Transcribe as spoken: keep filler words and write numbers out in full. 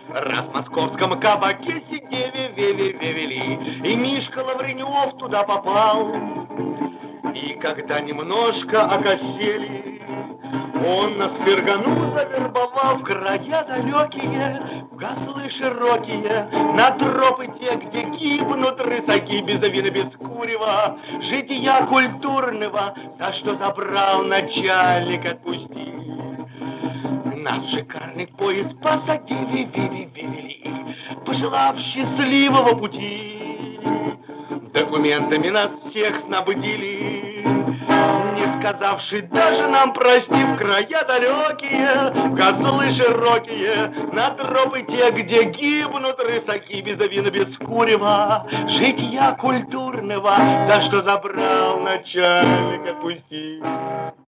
Раз в московском кабаке сидели, вели, вели, и Мишка Лавренев туда попал. И когда немножко окосели, он нас Фергану завербовал в края далекие, в гаслы широкие, на тропы те, где гибнут рысаки без вина, без курева, жития культурного, за что забрал начальник отпусти. Нас в шикарный поезд посадили, вели, вели, пожелав счастливого пути. Документами нас всех снабдили, не сказавши даже нам прости, в края далекие, в козлы широкие, на тропы те, где гибнут рысаки без вина, без курева, житья культурного, за что забрал начальник отпусти.